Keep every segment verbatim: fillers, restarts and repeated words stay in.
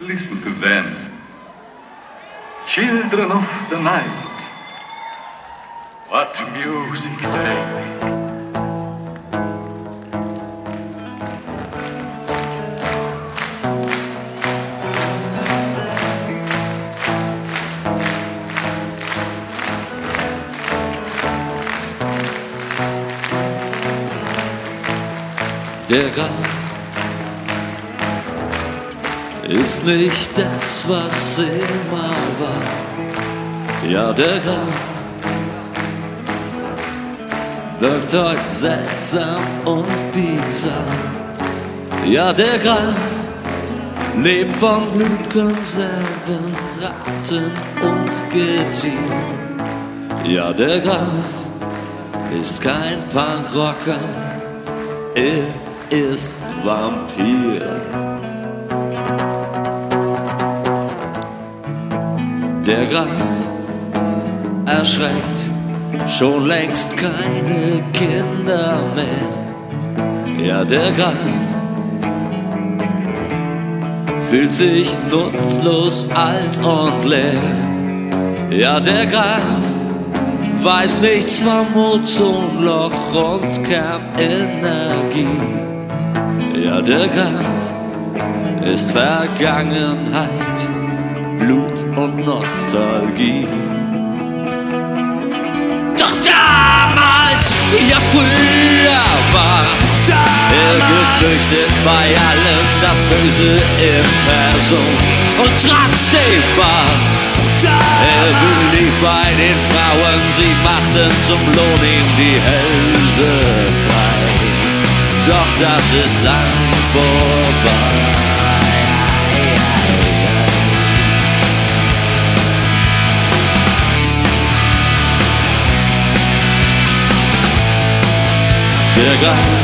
Listen to them. Children of the night. What music they make. Der Graf ist nicht das, was er mal war. Ja, der Graf wirkt heute seltsam und bizarr. Ja, der Graf lebt von Blutkonserven, Ratten und Getier. Ja, der Graf ist kein Punkrocker, er ist Vampir. Der Graf erschreckt schon längst keine Kinder mehr. Ja, der Graf fühlt sich nutzlos, alt und leer. Ja, der Graf weiß nichts vom Ozonloch und Kernenergie. Ja, der Graf ist Vergangenheit, Blut und Nostalgie. Doch damals, ja früher war er gefürchtet bei allem, das Böse in Person. Und trotzdem war er beliebt bei den Frauen, sie machten zum Lohn ihm die Hälse frei. Doch das ist lang vorbei. Der Graf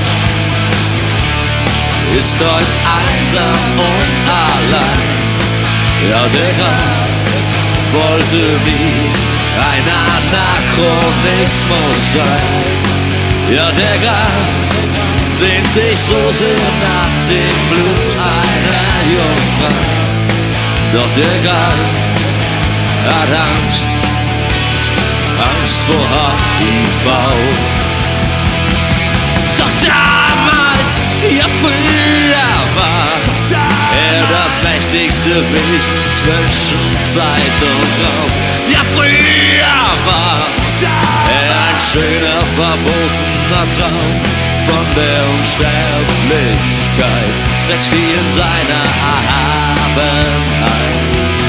ist heute einsam und allein. Ja, der Graf wollte nie ein Anachronismus sein. Ja, der Graf sehnt sich so sehr nach dem Blut einer Jungfrau. Doch der Graf hat Angst, Angst vor H I V. Doch damals, ja früher war er das mächtigste Wesen zwischen Zeit und Raum. Ja früher war er ein schöner, verbotener Traum von der Unsterblichkeit, sexy in seiner Erhabenheit.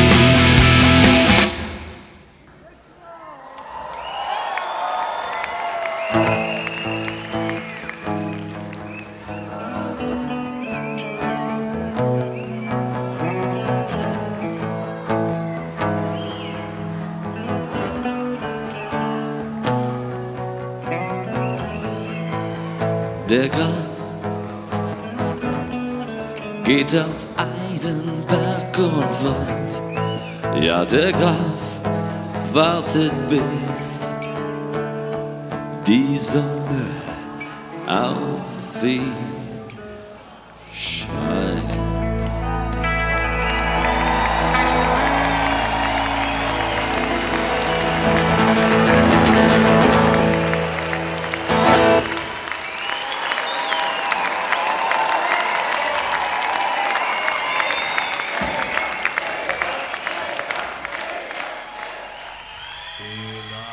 Der Graf geht auf einen Berg und weint. Ja, der Graf wartet, bis die Sonne auf ihn scheint. Delight.